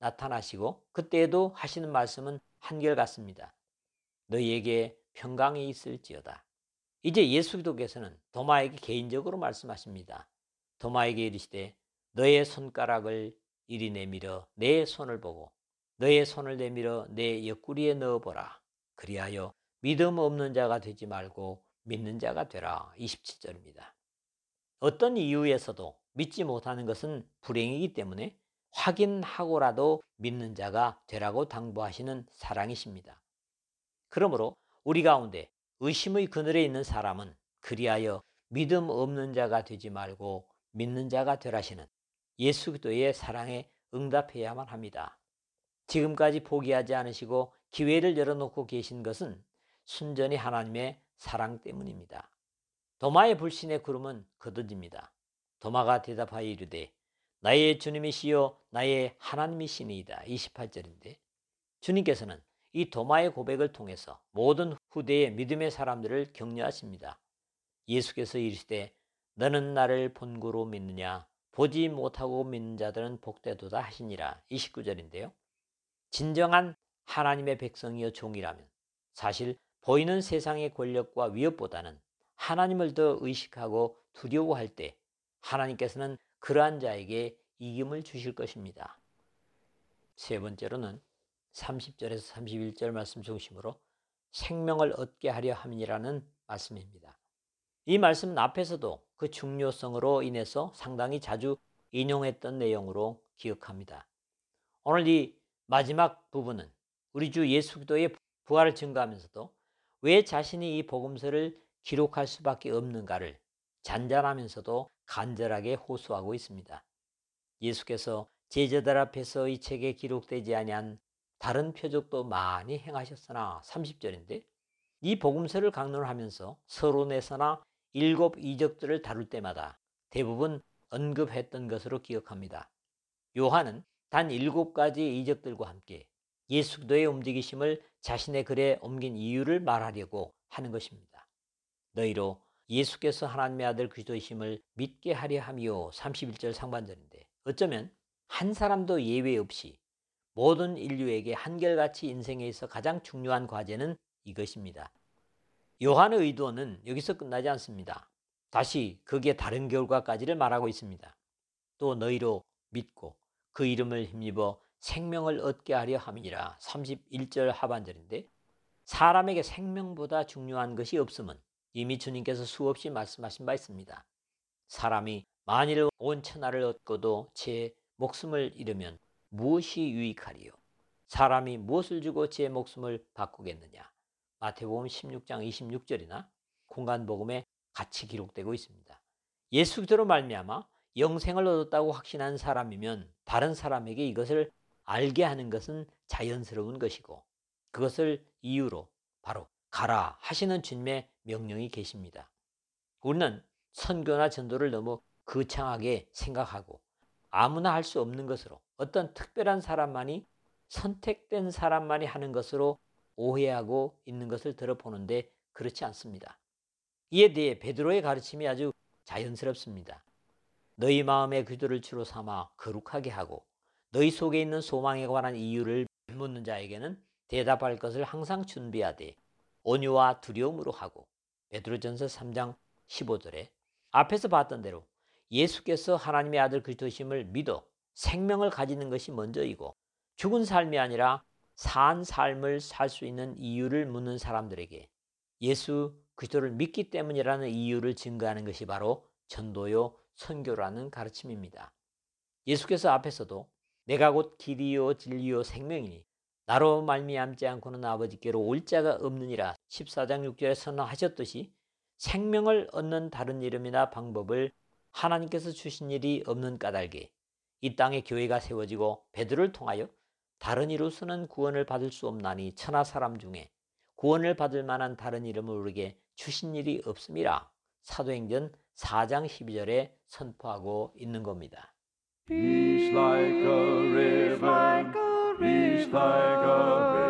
나타나시고 그때에도 하시는 말씀은 한결같습니다. 너희에게 평강이 있을지어다. 이제 예수 그리스도께서는 도마에게 개인적으로 말씀하십니다. 도마에게 이르시되 너의 손가락을 이리 내밀어 내 손을 보고 너의 손을 내밀어 내 옆구리에 넣어보라. 그리하여 믿음 없는 자가 되지 말고 믿는 자가 되라. 이십칠 절입니다. 어떤 이유에서도 믿지 못하는 것은 불행이기 때문에 확인하고라도 믿는 자가 되라고 당부하시는 사랑이십니다. 그러므로 우리 가운데 의심의 그늘에 있는 사람은 그리하여 믿음 없는 자가 되지 말고 믿는 자가 되라시는 예수 그리스도의 사랑에 응답해야만 합니다. 지금까지 포기하지 않으시고 기회를 열어놓고 계신 것은 순전히 하나님의 사랑 때문입니다. 도마의 불신의 구름은 거둬집니다. 도마가 대답하여 이르되 나의 주님이시여 나의 하나님이시니이다. 이십팔 절인데 주님께서는 이 도마의 고백을 통해서 모든 후대의 믿음의 사람들을 격려하십니다. 예수께서 이르시되 너는 나를 본고로 믿느냐 보지 못하고 믿는 자들은 복되도다 하시니라. 이십구 절인데요. 진정한 하나님의 백성이여 종이라면 사실 보이는 세상의 권력과 위협보다는 하나님을 더 의식하고 두려워할 때 하나님께서는 그러한 자에게 이김을 주실 것입니다. 세 번째로는 삼십 절에서 삼십일 절 말씀 중심으로 생명을 얻게 하려 함이라는 말씀입니다. 이 말씀은 앞에서도 그 중요성으로 인해서 상당히 자주 인용했던 내용으로 기억합니다. 오늘 이 마지막 부분은 우리 주 예수 그리스도의 부활을 증거하면서도 왜 자신이 이 복음서를 기록할 수밖에 없는가를 잔잔하면서도 간절하게 호소하고 있습니다. 예수께서 제자들 앞에서 이 책에 기록되지 아니한 다른 표적도 많이 행하셨으나 삼십 절인데 이 복음서를 강론하면서 서론에서나 일곱 이적들을 다룰 때마다 대부분 언급했던 것으로 기억합니다. 요한은 단 일곱 가지 이적들과 함께 예수 그리스도의 움직이심을 자신의 글에 옮긴 이유를 말하려고 하는 것입니다. 너희로 예수께서 하나님의 아들 그리스도이심을 믿게 하려 함이요. 삼십일 절 상반절인데 어쩌면 한 사람도 예외 없이 모든 인류에게 한결같이 인생에 있어 가장 중요한 과제는 이것입니다. 요한의 의도는 여기서 끝나지 않습니다. 다시 거기에 다른 결과까지를 말하고 있습니다. 또 너희로 믿고 그 이름을 힘입어 생명을 얻게 하려 함이니라. 삼십일 절 하반절인데 사람에게 생명보다 중요한 것이 없음은 이미 주님께서 수없이 말씀하신 바 있습니다. 사람이 만일 온 천하를 얻고도 제 목숨을 잃으면 무엇이 유익하리요? 사람이 무엇을 주고 제 목숨을 바꾸겠느냐? 마태복음 십육 장 이십육 절이나 공간복음에 같이 기록되고 있습니다. 예수 그리스도로 말미암아 영생을 얻었다고 확신한 사람이면 다른 사람에게 이것을 알게 하는 것은 자연스러운 것이고 그것을 이유로 바로 가라 하시는 주님의 명령이 계십니다. 우리는 선교나 전도를 너무 거창하게 생각하고 아무나 할 수 없는 것으로 어떤 특별한 사람만이 선택된 사람만이 하는 것으로 오해하고 있는 것을 들어보는데 그렇지 않습니다. 이에 대해 베드로의 가르침이 아주 자연스럽습니다. 너희 마음의 기도를 주로 삼아 거룩하게 하고 너희 속에 있는 소망에 관한 이유를 묻는 자에게는 대답할 것을 항상 준비하되 온유와 두려움으로 하고 베드로전서 삼 장 십오 절에 앞에서 봤던 대로 예수께서 하나님의 아들 그리스도심을 믿어 생명을 가지는 것이 먼저이고 죽은 삶이 아니라 산 삶을 살 수 있는 이유를 묻는 사람들에게 예수 그리스도를 믿기 때문이라는 이유를 증거하는 것이 바로 전도요 선교라는 가르침입니다. 예수께서 앞에서도 내가 곧 길이요 진리요 생명이니 나로 말미암지 않고는 아버지께로 올 자가 없느니라 십사 장 육 절에 선언하셨듯이 생명을 얻는 다른 이름이나 방법을 하나님께서 주신 일이 없는 까닭에 이 땅에 교회가 세워지고 베드로를 통하여 다른 이로서는 구원을 받을 수 없나니 천하 사람 중에 구원을 받을 만한 다른 이름을 우리에게 주신 일이 없음이라 사도행전 사 장 십이 절에 선포하고 있는 겁니다. Peace like a river, peace like a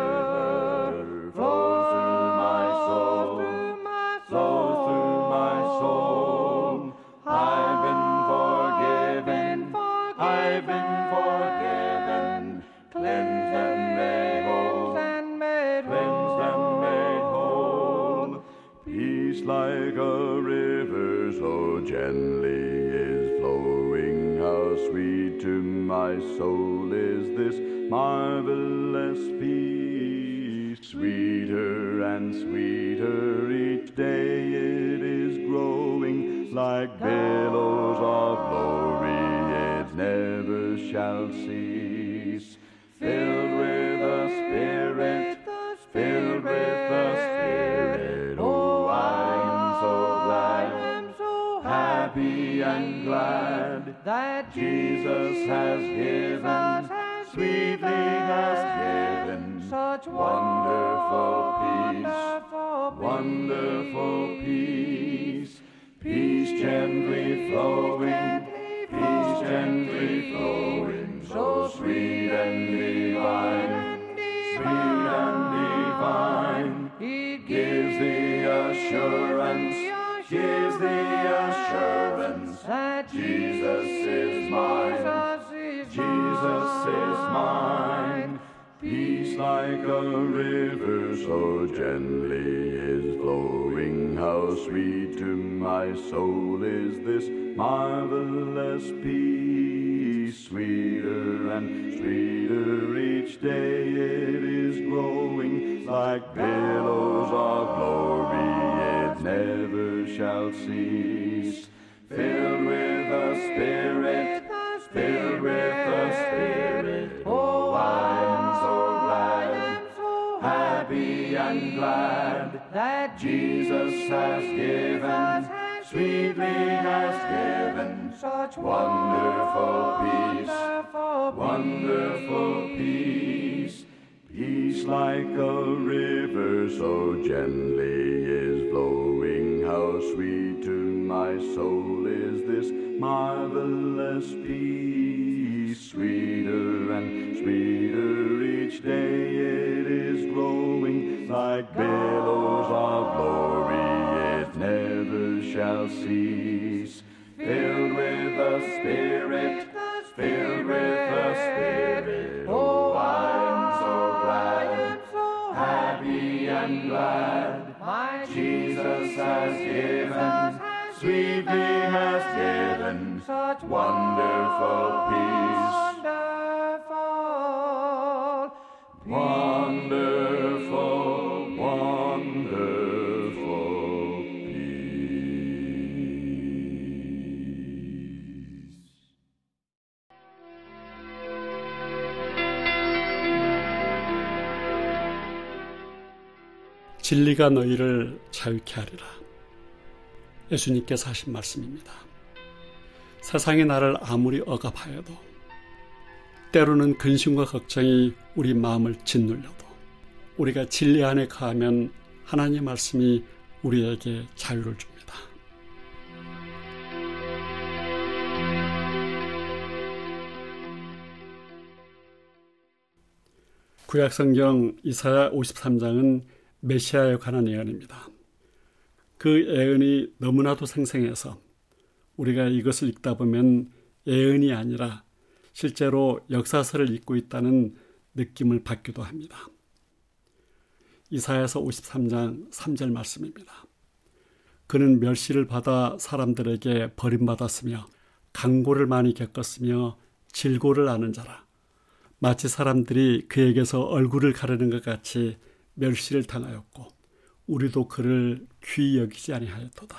river, flows through my soul, flows through my soul. I've been forgiven, I've been forgiven. like a river so gently is flowing. How sweet to my soul is this marvelous peace. Sweeter and sweeter each day it is growing, like billows of glory it never shall cease. Filled with the Spirit, filled with the Spirit, oh, I'm so glad, happy and glad that Jesus has given, sweetly has given, such wonderful peace, wonderful peace, peace gently flowing, peace gently flowing, so sweet and divine, sweet and divine. It gives the assurance, gives the assurance that Jesus is mine, Jesus is mine. Peace like a river so gently is flowing. How sweet to my soul is this marvelous peace. Sweeter and sweeter each day it is growing, like billows of glory it never shall cease. Filled with the Spirit, filled with the Spirit, oh, I'm so glad, happy and glad that Jesus has given, sweetly has given, such wonderful peace, wonderful peace. Peace like a river so gently is flowing. How sweet to my soul is this marvelous peace. Sweeter and sweeter each day it is growing, like billows of glory it never shall cease. Filled with the Spirit, filled with the Spirit, oh, I'm so glad, happy and glad, my Jesus has given, sweetly has given, such wonderful peace, wonderful, wonderful, wonderful peace. 진리가 너희를 자유케 하리라. 예수님께서 하신 말씀입니다. 세상이 나를 아무리 억압하여도, 때로는 근심과 걱정이 우리 마음을 짓눌려도, 우리가 진리 안에 거하면 하나님의 말씀이 우리에게 자유를 줍니다. 구약성경 이사야 오십삼 장은 메시아에 관한 예언입니다. 그 예언이 너무나도 생생해서 우리가 이것을 읽다 보면 예언이 아니라 실제로 역사서를 읽고 있다는 느낌을 받기도 합니다. 이사야서 오십삼 장 삼 절 말씀입니다. 그는 멸시를 받아 사람들에게 버림받았으며 강고를 많이 겪었으며 질고를 아는 자라. 마치 사람들이 그에게서 얼굴을 가르는 것 같이 멸시를 당하였고 우리도 그를 귀히 여기지 아니하였도다.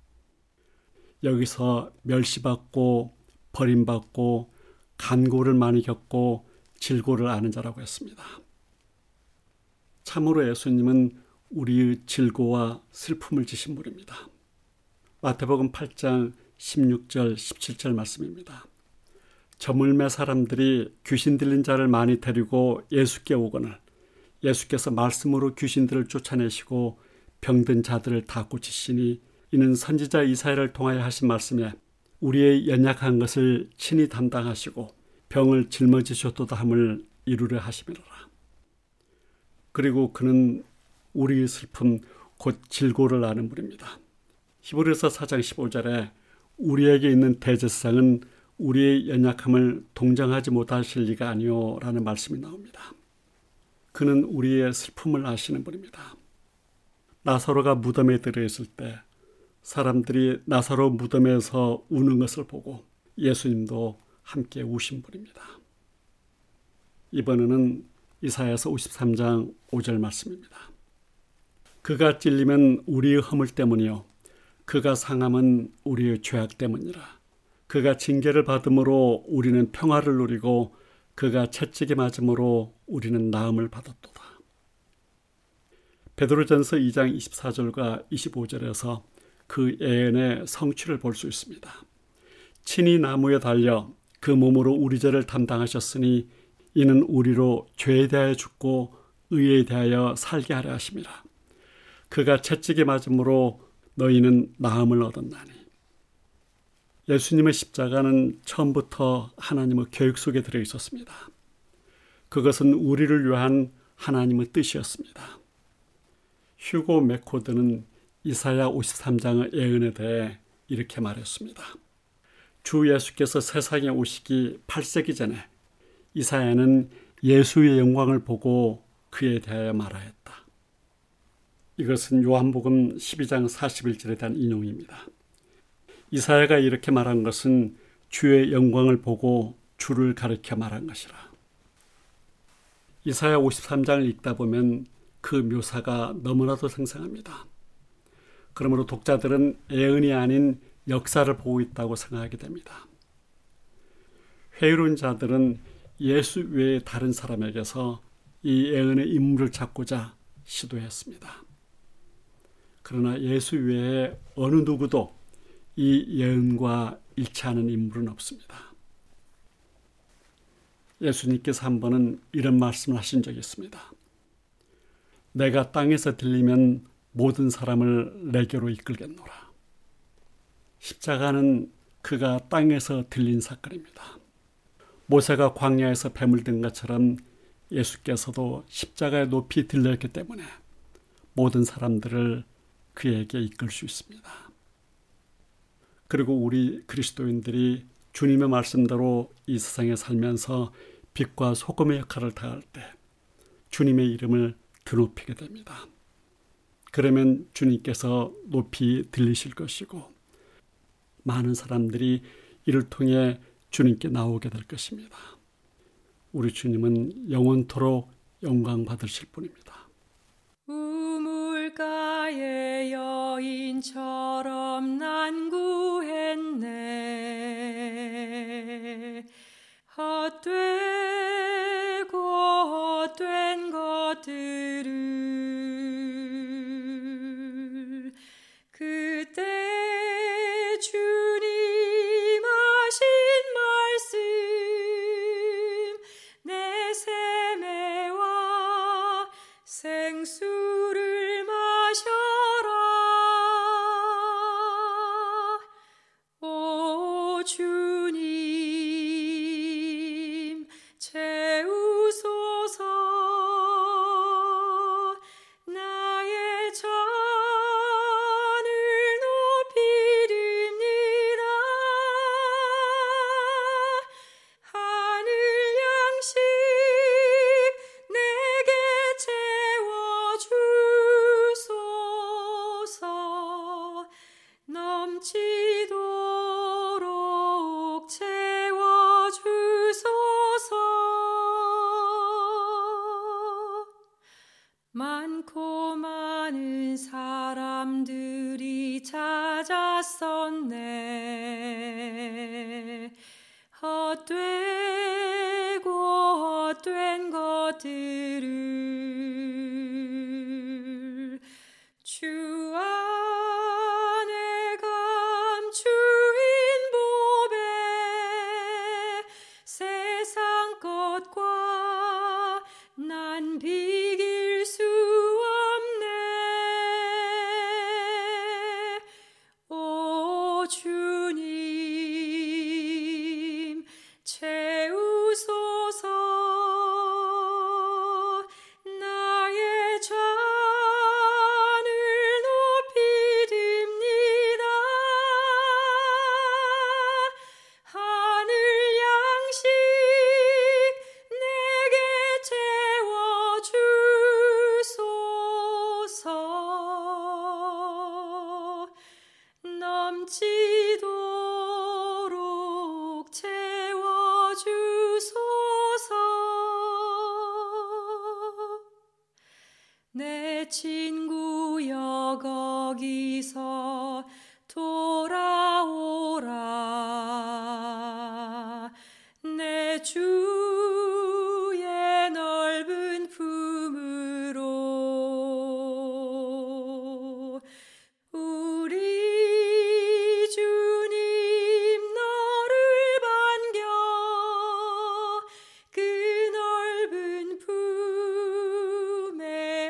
여기서 멸시받고 버림받고 간고를 많이 겪고 질고를 아는 자라고 했습니다. 참으로 예수님은 우리의 질고와 슬픔을 지신 분입니다. 마태복음 팔 장 십육 절 십칠 절 말씀입니다. 저물매 사람들이 귀신 들린 자를 많이 데리고 예수께 오거늘 예수께서 말씀으로 귀신들을 쫓아내시고 병든 자들을 다 고치시니 이는 선지자 이사야를 통하여 하신 말씀에 우리의 연약한 것을 친히 담당하시고 병을 짊어지셨도다 함을 이루려 하심이로라. 그리고 그는 우리의 슬픔 곧 질고를 아는 분입니다. 히브리서 사 장 십오 절에 우리에게 있는 대제사장은 우리의 연약함을 동정하지 못하실 리가 아니오 라는 말씀이 나옵니다. 그는 우리의 슬픔을 아시는 분입니다. 나사로가 무덤에 들어있을 때 사람들이 나사로 무덤에서 우는 것을 보고 예수님도 함께 우신 분입니다. 이번에는 이사야서 오십삼 장 오 절 말씀입니다. 그가 찔리면 우리의 허물 때문이요 그가 상함은 우리의 죄악 때문이라. 그가 징계를 받음으로 우리는 평화를 누리고 그가 채찍에 맞음으로 우리는 나음을 받았도다. 베드로전서 이 장 이십사 절과 이십오 절에서 그 예언의 성취를 볼 수 있습니다. 친히 나무에 달려 그 몸으로 우리 죄를 담당하셨으니 이는 우리로 죄에 대하여 죽고 의에 대하여 살게 하려 하심이라. 그가 채찍에 맞음으로 너희는 나음을 얻었나니. 예수님의 십자가는 처음부터 하나님의 계획 속에 들어 있었습니다. 그것은 우리를 위한 하나님의 뜻이었습니다. 휴고 맥코드는 이사야 오십삼 장의 예언에 대해 이렇게 말했습니다. 주 예수께서 세상에 오시기 팔 세기 전에 이사야는 예수의 영광을 보고 그에 대하여 말하였다. 이것은 요한복음 십이 장 사십일 절에 대한 인용입니다. 이사야가 이렇게 말한 것은 주의 영광을 보고 주를 가리켜 말한 것이라. 이사야 오십삼 장을 읽다 보면 그 묘사가 너무나도 생생합니다. 그러므로 독자들은 예언이 아닌 역사를 보고 있다고 생각하게 됩니다. 회의로운 자들은 예수 외에 다른 사람에게서 이 예언의 인물을 찾고자 시도했습니다. 그러나 예수 외에 어느 누구도 이 예언과 일치하는 인물은 없습니다. 예수님께서 한 번은 이런 말씀을 하신 적이 있습니다. 내가 땅에서 들리면 모든 사람을 내게로 이끌겠노라. 십자가는 그가 땅에서 들린 사건입니다. 모세가 광야에서 뱀을 든 것처럼 예수께서도 십자가에 높이 들렸기 때문에 모든 사람들을 그에게 이끌 수 있습니다. 그리고 우리 그리스도인들이 주님의 말씀대로 이 세상에 살면서 빛과 소금의 역할을 다할 때 주님의 이름을 드높이게 됩니다. 그러면 주님께서 높이 들리실 것이고 많은 사람들이 이를 통해 주님께 나오게 될 것입니다. 우리 주님은 영원토록 영광 받으실 분입니다. 우물가의 여인처럼 난 구했네. 헛되고 헛된 것들을 그때 주님 하신 말씀 내 세매와 생수를 마셔라. 오 주님 채우소서. 나의 잔을 높이립니다. 하늘 양식 내게 채워주소서. 넘치도록 채워주소서. 많고 많은 사람들이 찾았었네. 헛되고 헛된 것들을 주 안에 감추인 보배 세상 것과 난 비길 수 없네. 오 주님 채우소서. 나의 잔을 높이립니다. 하늘 양식 내게 채워주소서. 거기서 돌아오라. 내 주의 넓은 품으로. 우리 주님 너를 반겨 그 넓은 품에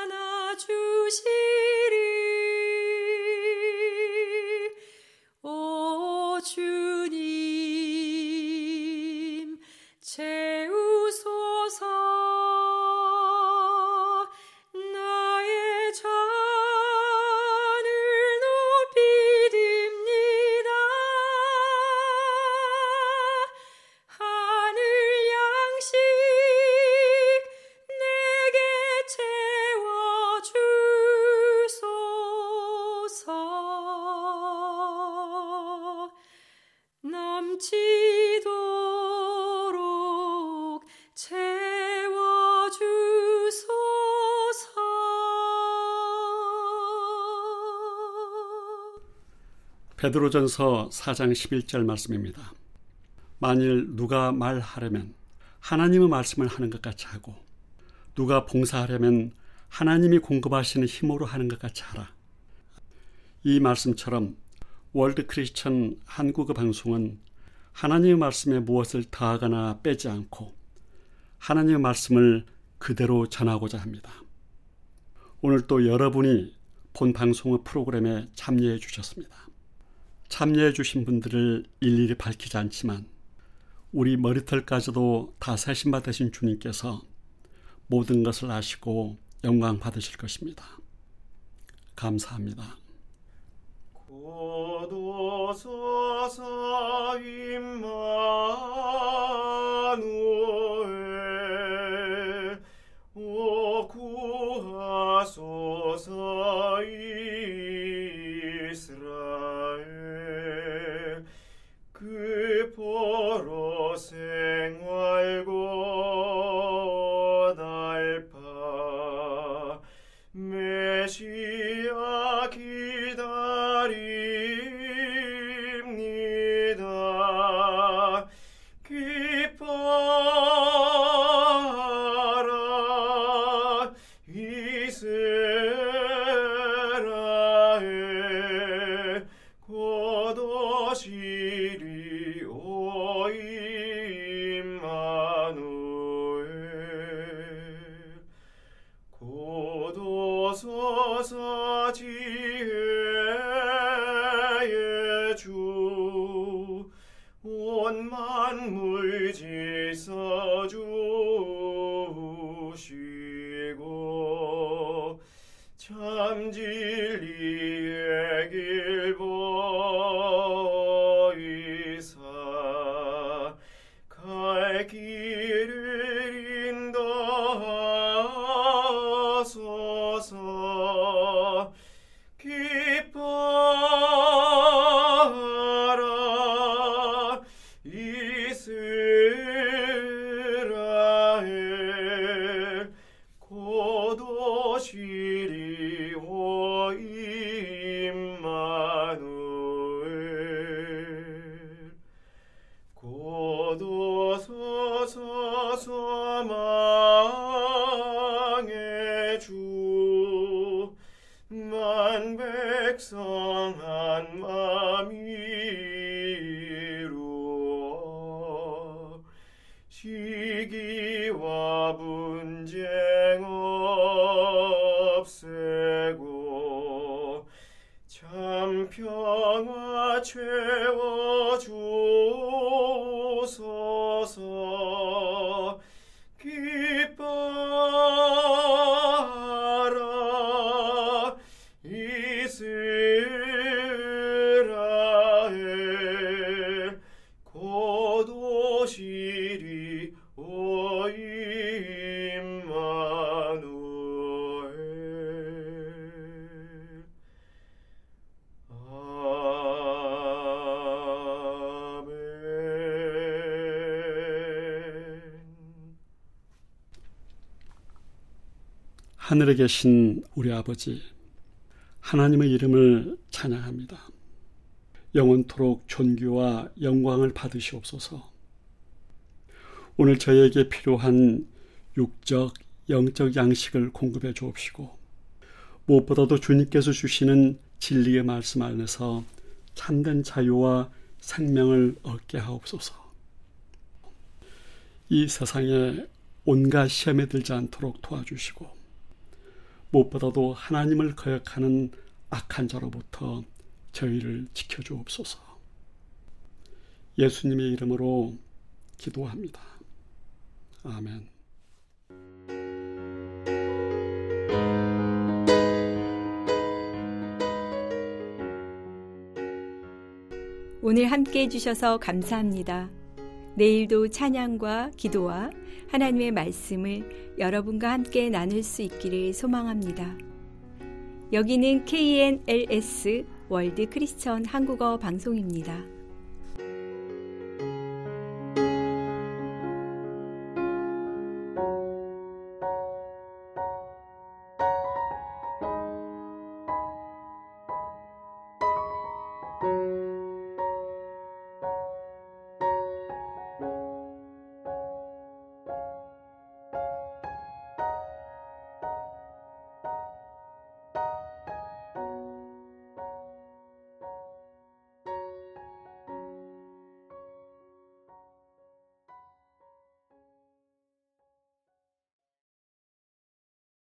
안아주시리. 오 주님 채우소서. 나의 잔을 높이 듭니다. 하늘 양식 내게 채워주소서. 넘치도록 채워주소서. 베드로전서 사 장 십일 절 말씀입니다. 만일 누가 말하려면 하나님의 말씀을 하는 것 같이 하고, 누가 봉사하려면 하나님이 공급하시는 힘으로 하는 것 같이 하라. 이 말씀처럼 월드 크리스천 한국어 방송은 하나님의 말씀에 무엇을 더하거나 빼지 않고 하나님의 말씀을 그대로 전하고자 합니다. 오늘 또 여러분이 본 방송의 프로그램에 참여해 주셨습니다. 참여해 주신 분들을 일일이 밝히지 않지만 우리 머리털까지도 다 세신 받으신 주님께서 모든 것을 아시고 영광 받으실 것입니다. 감사합니다. 고도소서 임마누엘. 오 구하소서 이스라엘. 그 보러 생활고 날파 메시아 기다립니다. 기뻐하라 이스라엘. 곧 오시리 오 임마누엘. 곧 오소서 지혜의 주. 온 만물 질서 주시고 참 진리의 길 보이사 갈 길을 인도하소서. 기뻐하라 이스라엘. 곧 오시리 오 임마누엘. 곧 오소서 소망의 주. 만 백성 한 마음 이루어 시기와 분쟁 없애고 참 평화 채워주소서. 기뻐하라 이스라엘. 곧 오시리 오 임마누엘. 아멘. 하늘에 계신 우리 아버지, 하나님의 이름을 찬양합니다. 영원토록 존귀와 영광을 받으시옵소서. 오늘 저에게 필요한 육적, 영적 양식을 공급해 주옵시고 무엇보다도 주님께서 주시는 진리의 말씀 안에서 참된 자유와 생명을 얻게 하옵소서. 이 세상에 온갖 시험에 들지 않도록 도와주시고 무엇보다도 하나님을 거역하는 악한 자로부터 저희를 지켜주옵소서. 예수님의 이름으로 기도합니다. 아멘. 오늘 함께 해주셔서 감사합니다. 내일도 찬양과 기도와 하나님의 말씀을 여러분과 함께 나눌 수 있기를 소망합니다. 여기는 케이엔엘에스 월드 크리스천 한국어 방송입니다.